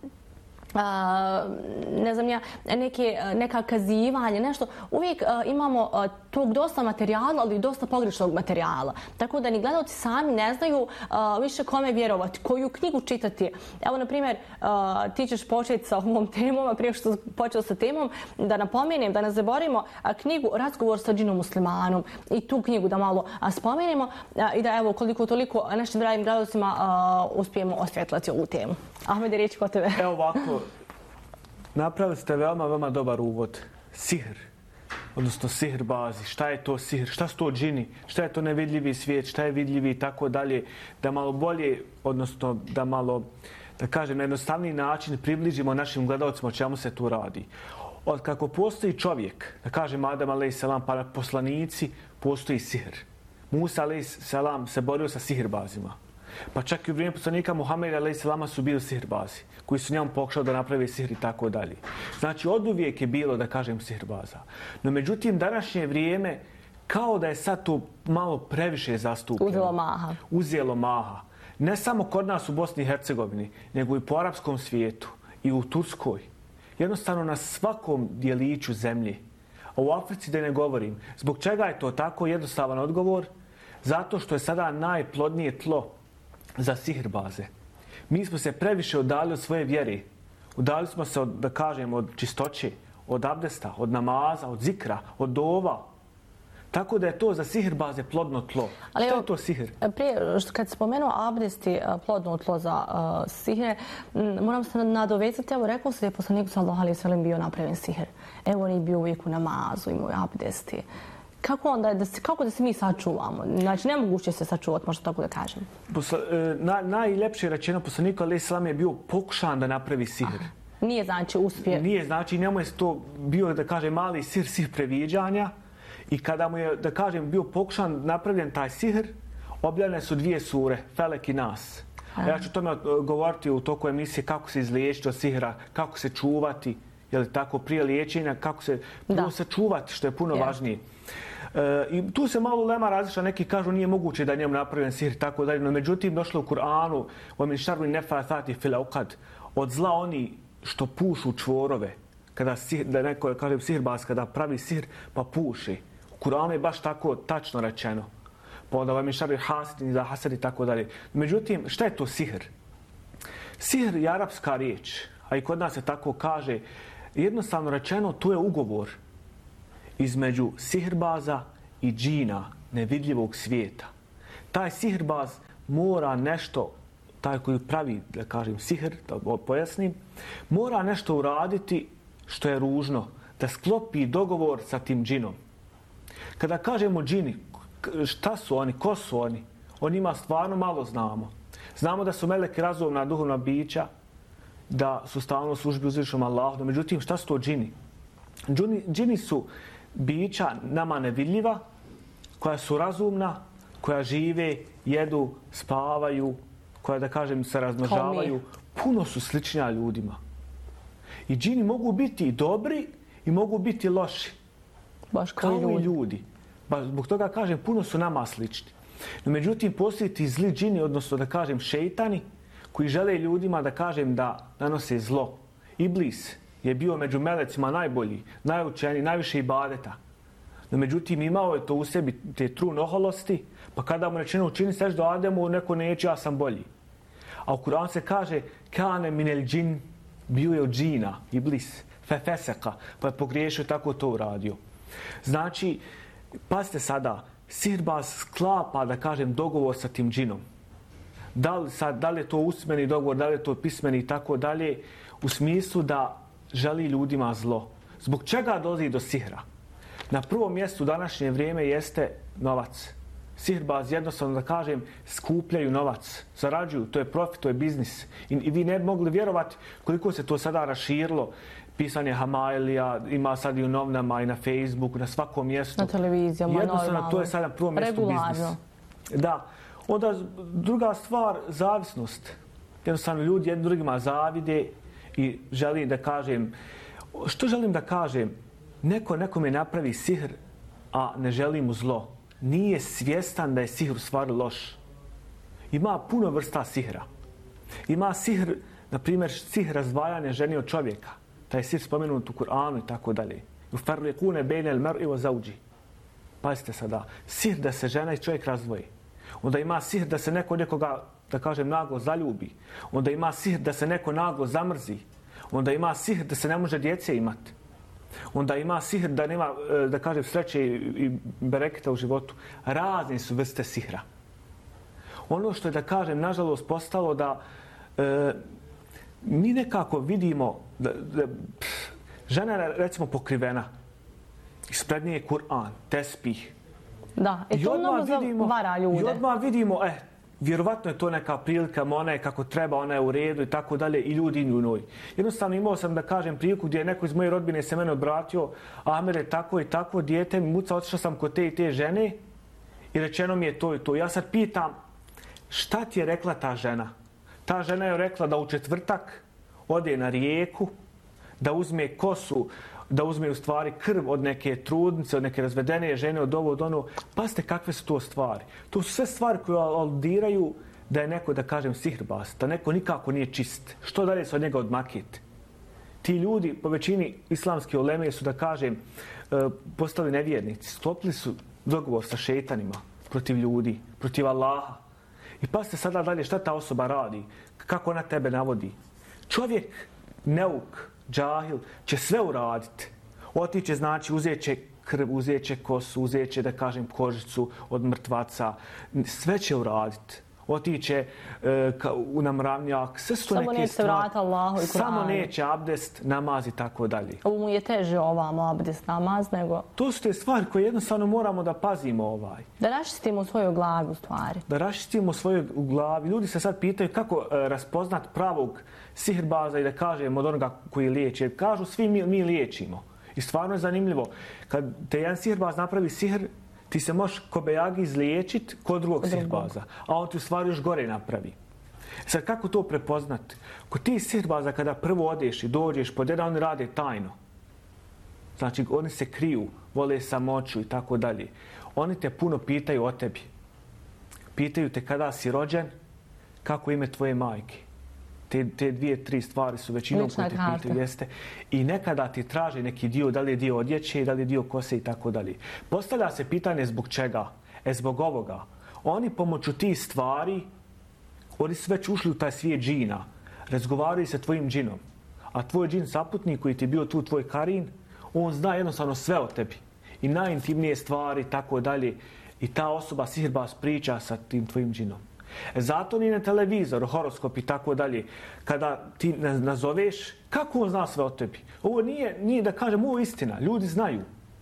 neka kazivanja, nešto. Uvijek imamo tog dosta materijala, ali i dosta pogrešnog materijala. Tako da ni gledalci sami ne znaju više kome vjerovati, koju knjigu čitati. Evo, na primjer, ti ćeš početi sa ovom temom, a prije što počeo sa temom, da napomenem, da ne zaboravimo knjigu Razgovor sa džinom muslimanom i tu knjigu da malo spomenemo i da, evo, koliko toliko našim dragim gledalcima uspijemo osvjetlati ovu temu. Ahmede, riječ kod tebe.
Evo ovako, napravili ste veoma dobar uvod. Sihr, odnosno sihr bazi. Šta je to sihr? Šta su to džini? Šta je to nevidljivi svijet? Šta je vidljivi i tako dalje? Da malo bolje, odnosno da malo, da kažem, na jednostavniji način približimo našim gledalcima o čemu se tu radi. Od kako postoji čovjek, da kažem Adam a.s. pa poslanici, postoji sihr. Musa a.s. se borio sa sihrbazima. Pa čak i u vrijeme poslanika Muhameda a.s. su bili sihirbazi, koji su njemu pokušali da naprave sihr i tako dalje. Znači, oduvijek je bilo, da kažem, sihirbaza. No, međutim, današnje vrijeme, kao da je sad to malo previše zastupljeno. Uzelo maha. Ne samo kod nas u Bosni i Hercegovini, nego i po arapskom svijetu i u Turskoj. Jednostavno na svakom dijeliću zemlje. A u Africi da ne govorim. Zbog čega je to tako? Jednostavan odgovor. Zato što je sada najplodnije tlo za sihirbaze. Mi smo se previše udali od svoje vjere. Udali smo se, da kažem, od čistoće, od abdesta, od namaza, od zikra, od dova. Tako da je to za sihirbaze plodno tlo. Ali što je to sihr?
Prije, kad spomenuo abdest i plodno tlo za sihre, moram se nadovezati, evo rekao se da je poslanik sallallahu alejhi ve sellem bio napravljen sihr. Evo on je bio uvijek u namazu, imao abdesti. Kako da se mi sačuvamo? Znači, nemoguće se sačuvati, možda tako da kažem.
Najljepše rečeno, poslanik alejhi ve sellem je bio pokušan da napravi sihr.
Nije znači uspije.
Nije znači, njemu je to bio, da kažem, mali sihr previđanja. I kada mu je, da kažem, bio pokušan napravljen taj sihr, objavljene su 2 sure, Felek i Nas. A ja ću tome govoriti u toku emisije kako se izliječiti od sihra, kako se čuvati, je li tako, prije liječenja, kako se sačuvati, što je puno važnije. I tu se malo ulema različita, neki kažu nije moguće da je njemu napravljen sihr i tako dalje, no međutim došlo u Kur'anu, وَمِنْ شَرِّ النَّفَّاثَاتِ فِي الْعُقَدِ, od zla oni što pušu čvorove, da neko, kažem, sihirbaz, kada pravi sihr pa puši. U Kur'anu je baš tako tačno rečeno. Pa onda vam je šarri hasidin za hasad i tako dalje. Međutim, šta je to sihr? Sihr je arapska riječ, a i kod nas se tako kaže. Jednostavno rečeno, to je ugovor između sihirbaza i džina, nevidljivog svijeta. Taj sihirbaz mora nešto, taj koji pravi, da kažem, sihr, da pojasnim, mora nešto uraditi što je ružno, da sklopi dogovor sa tim džinom. Kada kažemo džini, šta su oni, ko su oni? O njima stvarno malo znamo. Znamo da su meleki razumna duhovna bića, da su stalno u službi uzvišenom Allahu. Međutim, šta su to džini? Džini su bića nama nevidljiva, koja su razumna, koja žive, jedu, spavaju, koja, da kažem, se razmnožavaju. Puno su sličnija ljudima. I džini mogu biti i dobri i mogu biti loši.
Baš
kao i ljudi. Zbog toga kažem, puno su nama slični. No, međutim, postoji ti zli džini, odnosno da kažem šejtani, koji žele ljudima, da kažem, da nanose zlo. Iblis je bio među melecima najbolji, najučeniji, najviše ibadeta. No, međutim, imao je to u sebi, te trun oholosti, pa kada mu rečeno učini seždu Ademu, neko neće, ja sam bolji. A u Kur'anu se kaže, kane minel džin, bio je od džina, Iblis, fefeseka, pa je pogriješio, tako to uradio. Znači, pazite sada, sihirbaz sklapa, da kažem, dogovor sa tim džinom. Da li je to usmeni dogovor, da li je to pismeni i tako dalje, u smislu da želi ljudima zlo. Zbog čega dolazi do sihra? Na prvom mjestu u današnje vrijeme jeste novac. Sihirbaz, jednostavno da kažem, skupljaju novac, zarađuju, to je profit, to je biznis. I vi ne bi mogli vjerovati koliko se to sada raširilo. Pisanje Hamailija, ima sad i u novinama i na Facebooku, na svakom mjestu.
Na televizijama,
jednostavno, to je sada na prvom mjestu biznis. Da. Onda druga stvar, zavisnost. Jednostavno ljudi jednim drugima zavide i želim da kažem, što želim da kažem? Nekome napravi sihr, a ne želi mu zlo. Nije svjestan da je sihr u stvari loš. Ima puno vrsta sihra. Ima sihr, na primjer, sihr razdvajanja žene od čovjeka. Taj sihr spomenut u Kur'anu i tako dalje. Yufarriqune bejne al-mar'i wa zawji. Pazite sada, sihr da se žena i čovjek razdvoji. Onda ima sihr da se neko nekoga, da kažem, naglo zaljubi. Onda ima sihr da se neko naglo zamrzi. Onda ima sihr da se ne može djece imati. Onda ima sihr da nema, da kažem, sreće i bereketa u životu. Razne su vrste sihra. Ono što je, da kažem, nažalost postalo da mi nekako vidimo da žena je, recimo, pokrivena. Ispred nje je Kur'an, tespih.
Da, i to mnogo vara ljude.
I odmah vidimo, vjerovatno je to neka prilika, ona je kako treba, ona je u redu i tako dalje, i ljudi u njoj. Jednostavno imao sam, da kažem, priliku gdje je neko iz moje rodbine se mene obratio, Ahmed je tako i tako, dijete mi muca, otišao sam kod te i te žene i rečeno mi je to i to. Ja sad pitam, Šta ti je rekla ta žena? Ta žena je rekla da u četvrtak ode na rijeku, da uzme kosu, da uzme u stvari krv od neke trudnice, od neke razvedene žene, od ovo, od ono. Pazite kakve su to stvari. To su sve stvari koje aludiraju da je neko, da kažem, sihirbaz, da neko nikako nije čist. Što dalje se od njega odmakiti? Ti ljudi, po većini islamske uleme su, da kažem, postali nevjernici. Sklopili su dogovor sa šeitanima protiv ljudi, protiv Allaha. I pazite sada dalje šta ta osoba radi, kako ona tebe navodi. Čovjek, neuk, džahil, će sve uraditi. Otiće, znači, uzet će krv, uzet će kosu, uzet će, da kažem, kožicu od mrtvaca. Sve će uraditi. Otiće na mravnjak, sve su to neke stvari. Samo neće abdest, namaz i tako dalje.
Ovo mu je teže ovamo abdest, namaz, nego...
To su te stvari koje jednostavno moramo da pazimo
Da raščistimo svoju glavu stvari.
Da raščistimo svoju glavi. Ljudi se sad pitaju kako raspoznat pravog sihirbaza i da kažemo od onoga koji liječi. Jer kažu svi mi liječimo. I stvarno je zanimljivo. Kad te jedan sihirbaz napravi sihr, ti se možeš kobejagi izliječiti kod drugog sihirbaza, a on ti u stvari još gore napravi. Sad, kako to prepoznati? Kod ti sihirbaza, kada prvo odeš i dođeš pod jedan, oni rade tajno. Znači, oni se kriju, vole samoću i tako dalje. Oni te puno pitaju o tebi. Pitaju te kada si rođen, kako ime tvoje majke. Te dvije, tri stvari su većinom koje te pitaju, jeste. I nekada ti traže neki dio, da li je dio odjeće, da li je dio kose i tako dalje. Postavlja se pitanje zbog čega? Zbog ovoga. Oni pomoću tih stvari, oni su već ušli u taj svijet džina. Razgovaraju sa tvojim džinom. A tvoj džin saputnik koji ti je bio tu, tvoj karin, on zna jednostavno sve o tebi. I najintimnije stvari, tako dalje. I ta osoba, sihirbaz, priča sa tim tvojim džinom. Zato ni na televizor, horoskop i tako dalje, kada ti nazoveš, kako on zna sve o tebi? Ovo nije da kažem, ovo je istina, ljudi znaju.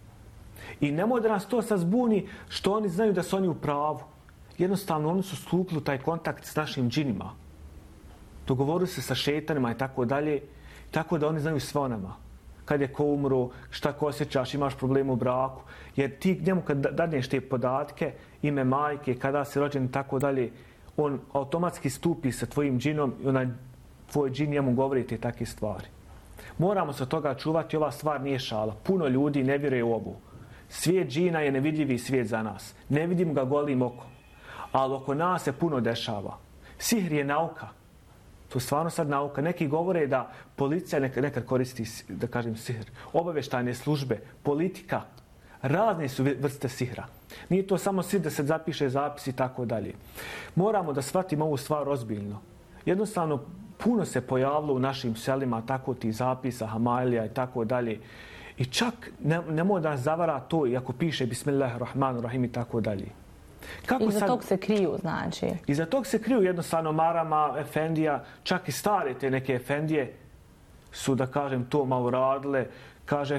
I nemoj da nas to sad zbuni što oni znaju da su oni u pravu. Jednostavno, oni su stupili taj kontakt s našim džinima. Dogovorili se sa šetanima i tako dalje, tako da oni znaju sve o nama. Kad je ko umro, šta ko osjećaš, imaš problem u braku. Jer ti njemu kad dadneš te podatke, ime majke, kada si rođen i tako dalje, on automatski stupi sa tvojim džinom i onaj tvoj džin njemu govori te takve stvari. Moramo se od toga čuvati, ova stvar nije šala. Puno ljudi ne vjeruje u ovu. Svijet džina je nevidljivi svijet za nas. Ne vidim ga golim okom. Ali oko nas se puno dešava. Sihr je nauka. To je stvarno sad nauka. Neki govore da policija nekad koristi, da kažem, sihr. Obavještajne službe, politika, razne su vrste sihra. Nije to samo sihr da se zapiše zapis i tako dalje. Moramo da shvatimo ovu stvar ozbiljno. Jednostavno, puno se pojavilo u našim selima tako ti zapisa, hamailija i tako dalje. I čak nemoj da nas zavara to, iako piše Bismillahirrahmanirrahim i tako dalje.
Iza tog se kriju, znači?
Iza tog se kriju jednostavno marama, efendija, čak i stare te neke efendije su, da kažem, to malo radile. Kaže,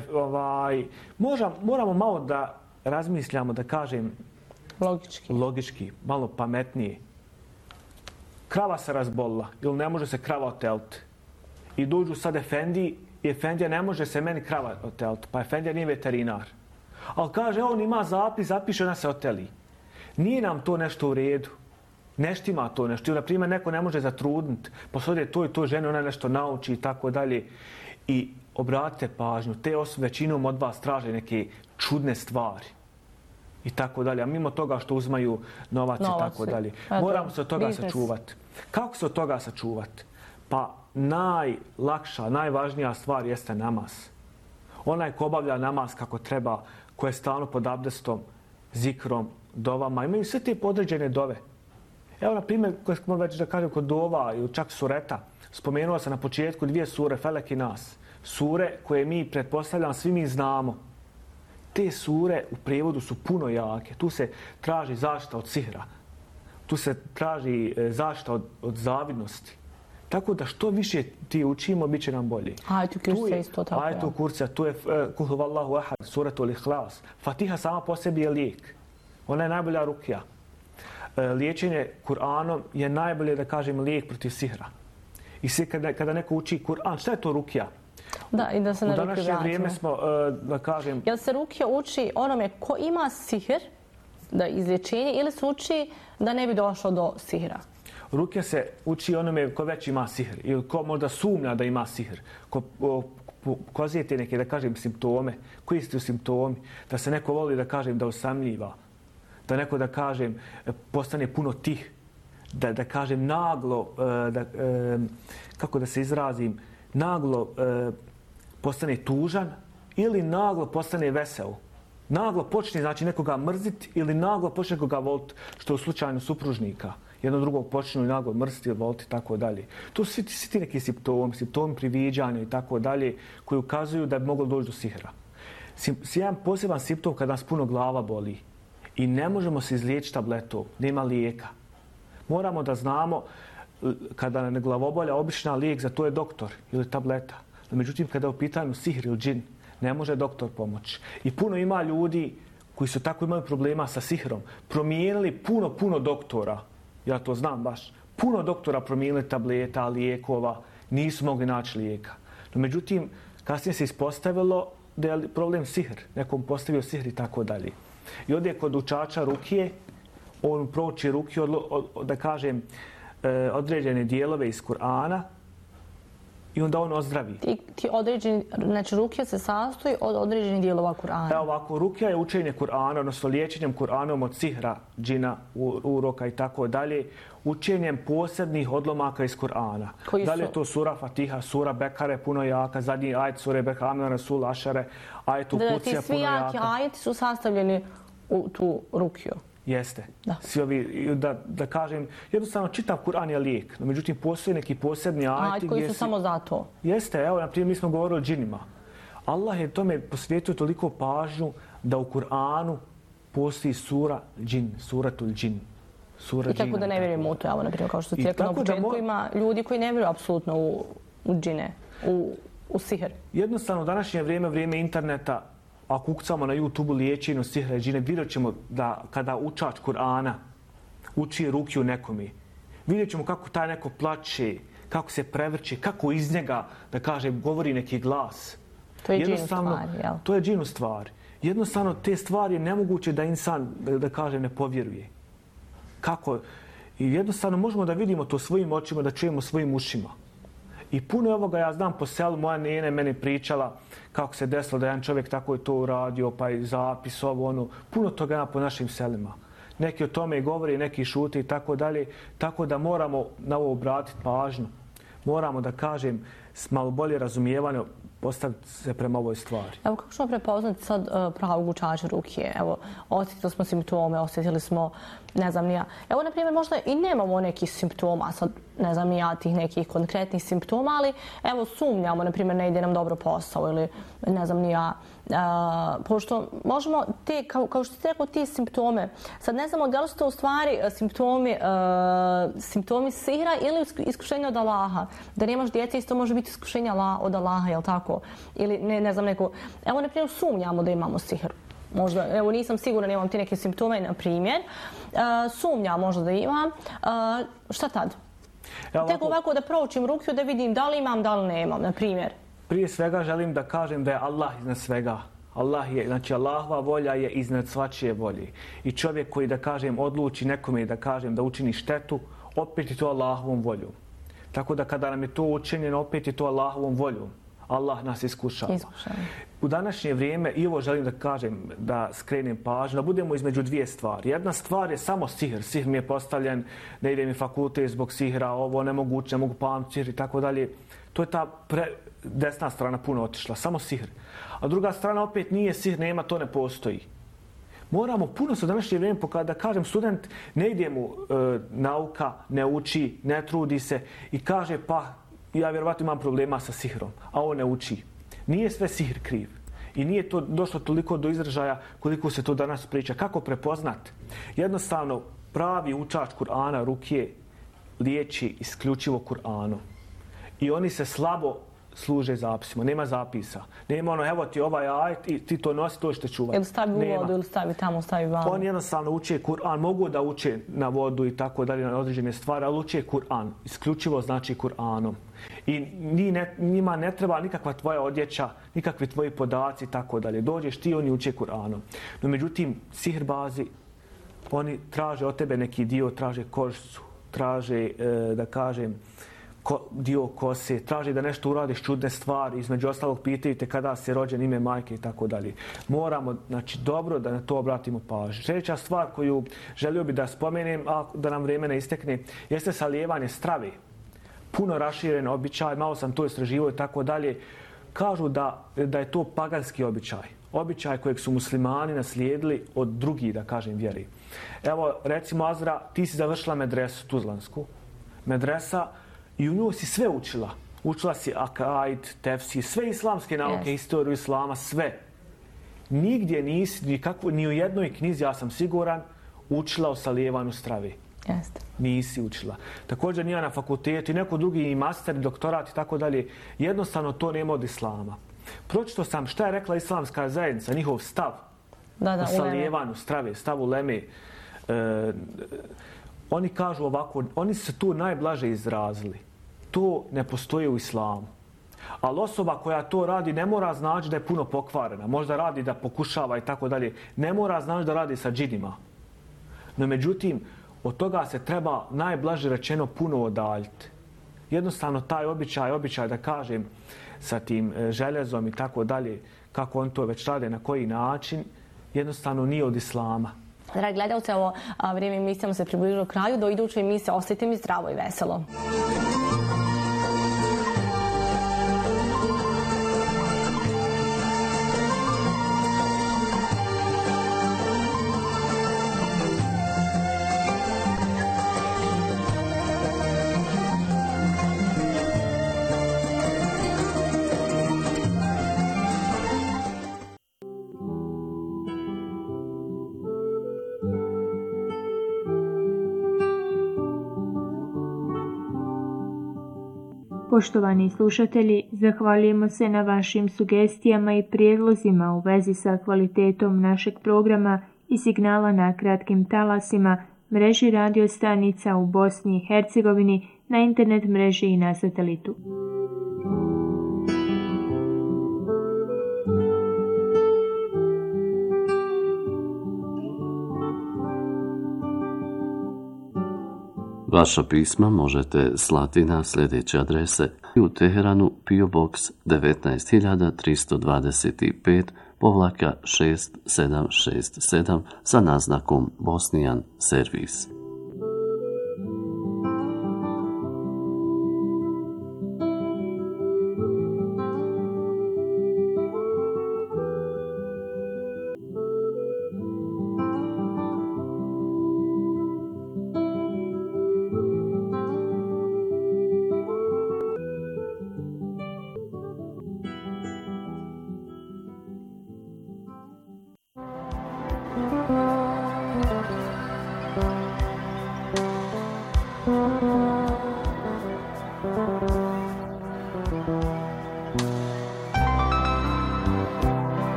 moramo malo da razmišljamo, da kažem, logički, malo pametnije. Krava se razbolila ili ne može se krava oteliti. I dođu sad efendiji i efendija ne može se meni krava oteliti, pa efendija nije veterinar. Ali kaže, on ima zapis, zapiše, ona se oteli. Nije nam to nešto u redu. Neštima to nešto. Ili, na primjer, neko ne može zatrudniti, pa sad je to žene, ona nešto nauči i tako dalje. I obratite pažnju, te osobe većinom od vas traže neke čudne stvari. I tako dalje. A mimo toga što uzmaju novac i tako dalje. Moramo se od toga sačuvati. Kako se od toga sačuvati? Pa najlakša, najvažnija stvar jeste namaz. Onaj ko obavlja namaz kako treba, ko je stalno pod abdestom, zikrom, dovama, imaju sve te podređene dove. Evo, na primjer, koje smo već da kažem kod dova ili čak sureta, spomenuo sam na početku 2 sure, Felek i Nas. Sure koje mi, pretpostavljam, svi mi znamo. Te sure u prijevodu su puno jake. Tu se traži zaštita od sihra. Tu se traži zaštita od zavidnosti. Tako da što više ti učimo, bit će nam bolje.
Ajetu kurca isto tako.
Ajetu kurca, tu je Kul huvallahu ahad, suratul ihlas. Fatiha sama po sebi je lijek. Ona je najbolja rukja. Liječenje Kur'anom je najbolje, da kažem, lijek protiv sihra. I kada neko uči Kur'an, šta je to rukja?
Da, i da se na
rukju vratimo. U današnje vrijeme smo, da kažem...
Jel se rukja uči onome ko ima sihr da izlječenje ili se uči da ne bi došlo do sihra?
Rukja se uči onome ko već ima sihr ili ko možda sumnja da ima sihr. Ko pokazuje te neke, da kažem, simptome. Koji su simptomi? Da se neko voli, da kažem, da osamljiva. Da neko, da kažem, postane puno tih. Da kažem, naglo, kako da se izrazim, naglo postane tužan ili naglo postane vesel. Naglo počne, znači, nekoga mrziti ili naglo počne nekoga voliti, što je u slučaju supružnika. Jedno drugog počnu naglo mrziti ili voliti i tako dalje. To su svi ti neki simptomi priviđanja i tako dalje, koji ukazuju da bi moglo doći do sihra. Jedan poseban simptom kada nas puno glava boli i ne možemo se izliječiti tabletom, nema lijeka. Moramo da znamo kada nam glavobolja, obična lijek za to je doktor ili tableta. No, međutim, kada je u pitanju sihr ili džin, ne može doktor pomoći. I puno ima ljudi koji su tako imali problema sa sihrom, promijenili puno doktora. Ja to znam baš. Puno doktora promijenili tableta, lijekova, nisu mogli naći lijeka. No, međutim, kasnije se ispostavilo da je problem sihr. Nekom postavio sihr i tako dalje. I ovdje kod učača rukije, on prouči rukiju, da kažem, određene dijelove iz Kur'ana i onda on ozdravi.
Ti određeni, znači rukija se sastoji od određenih dijelova Kur'ana.
Evo ovako, rukija je učenje Kur'ana, odnosno liječenjem Kur'anom od sihra, džina, uroka i tako dalje, učenjem posebnih odlomaka iz Kur'ana. Da li je to sura Fatiha, sura Bekare puno jaka, zadnji ajet sure Bekame, Rasul Ašare, ajet u Kucija puno jaka.
Ti svi jaki ajeti su sastavljeni u tu rukiju.
Jeste. Svi ovi, da kažem, jednostavno čitav Kur'an je lijek. No, međutim, postoje neki posebni ajeti
koji su samo za to.
Jeste, evo, na primjer, mi smo govorili o džinima. Allah je tome posvijetio toliko pažnju da u Kur'anu postoji sura džin, suratul džin.
I tako da ne vjerujemo u to, evo, na primjer, kao što ti rekao na početku, ima ljudi koji ne vjeruju apsolutno u džine, u sihr.
Jednostavno, u današnje vrijeme interneta, ako ukucamo na YouTube-u liječenje od sihra i džine, vidjet ćemo da kada učač Kur'ana uči rukiju nekome, vidjet ćemo kako taj neko plače, kako se prevrće, kako iz njega, da kažem, govori neki glas.
To je džin u stvari, jel?
To je džin u stvari. Jednostavno, te stvari je nemoguće da insan, da kažem, ne povjeruje. Kako? I jednostavno možemo da vidimo to svojim očima, da čujemo svojim ušima. I puno ovoga ja znam po selu, moja nene meni pričala kako se desilo da jedan čovjek tako je to uradio, pa i zapis ovo, ono, puno toga ima po našim selima. Neki o tome govori, neki šute i tako dalje, tako da moramo na ovo obratiti pažnju. Moramo, da kažem, s malo bolje razumijevanje postaviti se prema ovoj stvari.
Evo, kako ćemo prepoznati sad pravog učača rukije? Evo, osjetili smo simptome, osjetili smo, ne znam ni ja. Evo, na primjer, možda i nemamo nekih simptoma, sad ne znam ni ja tih nekih konkretnih simptoma, ali evo, sumnjamo, na primjer, ne ide nam dobro posao ili ne znam ni ja. Pošto možemo te, kao što ste rekao, ti simptome, sad ne znamo da li su to u stvari simptomi sihra ili iskušenja od Allaha. Da nemaš djece, isto može biti iskušenja od Allaha, jel tako? Ili ne znam neko. Evo, na primjer, sumnjamo da imamo sihr. Možda, evo, nisam sigurna, nemam ti neke simptome, na primjer. Sumnjam možda da imam. Šta tad? Tako ovako da proučim rukiju, da vidim da li imam, da li nemam, na primjer.
Prije svega želim da kažem da je Allah iznad svega. Znači Allahova volja je iznad svačije volje. I čovjek koji, da kažem, odluči nekome, da kažem, da učini štetu, opet je to Allahovom voljom. Tako da kada nam je to učinjeno, opet je to Allahovom voljom. Allah nas iskušava. U današnje vrijeme, i ovo želim da kažem, da skrenem pažnju, da budemo između dvije stvari. Jedna stvar je samo sihr. Sihr mi je postavljen, ne ide mi fakultet zbog sihra, ovo nemoguće, ne mogu pamtiti sihr i tako dalje. To je ta desna strana puno otišla, samo sihr. A druga strana opet nije sihr, nema, to ne postoji. Moramo puno se u današnje vrijeme pokazati, da kažem, student ne ide mu nauka, ne uči, ne trudi se i kaže pa ja vjerovatno imam problema sa sihrom, a on ne uči. Nije sve sihr kriv. I nije to došlo toliko do izražaja koliko se to danas priča. Kako prepoznat? Jednostavno, pravi učač Kur'ana, rukije, liječi isključivo Kur'anom. I oni se slabo služe zapisima. Nema zapisa. Nema ono, evo ti ovaj ajet i ti to nosi, to što čuvati.
Ili stavi u vodu, ili stavi tamo, stavi vamo.
Oni jednostavno uče Kur'an. Mogu da uče na vodu i tako dalje, na određene stvari, ali uče Kur'an. Isključivo znači Kur'anom. I njima ne treba nikakva tvoja odjeća, nikakvi tvoji podaci i tako dalje. Dođeš ti, oni uče Kur'anom. No međutim, sihrbazi oni traže od tebe neki dio, traže kožicu, traže, da kažem, dio kose, traži da nešto uradiš čudne stvari, između ostalog pitaju te kada si rođen, ime majke i tako dalje. Moramo, znači, dobro da na to obratimo pažnju. Sljedeća stvar koju želio bi da spomenem, a da nam vrijeme ne istekne, jeste salijevanje strave. Puno raširen običaj, malo sam to istraživao i tako dalje. Kažu da je to paganski običaj. Običaj kojeg su muslimani naslijedili od drugih, da kažem, vjeri. Evo, recimo, Azra, ti si završila medresu tuzlansku. Medresa, i u nju si sve učila. Učila si akaid, tefsir, sve islamske nauke, historiju islama, sve. Nigdje nisi, ni u jednoj knjizi, ja sam siguran, učila o salijevanju strave. Nisi učila. Također nije na fakultetu i neko drugi i master, doktorat i tako dalje. Jednostavno to nema od islama. Pročito sam šta je rekla islamska zajednica, njihov stav o salijevanju strave, stav uleme. Oni kažu ovako, oni su se tu najblaže izrazili. To ne postoji u islamu. Ali osoba koja to radi ne mora znači da je puno pokvarena. Možda radi da pokušava i tako dalje. Ne mora znači da radi sa džinima. No međutim, od toga se treba najblaže rečeno puno odaljiti. Jednostavno taj običaj da kažem sa tim željezom i tako dalje, kako on to već rade, na koji način, jednostavno nije od islama.
Dragi gledalci, ovo vrijeme emisijama se približilo kraju. Do iduće emisije ostajte mi zdravo i veselo.
Poštovani slušatelji, zahvaljujemo se na vašim sugestijama i prijedlozima u vezi sa kvalitetom našeg programa i signala na kratkim talasima, mreži radio stanica u Bosni i Hercegovini, na internet mreži i na satelitu.
Vaša pisma možete slati na sljedeće adrese: u Teheranu PO Box 19035-6767 sa naznakom Bosnian Servis.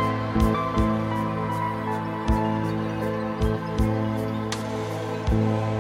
Thank you.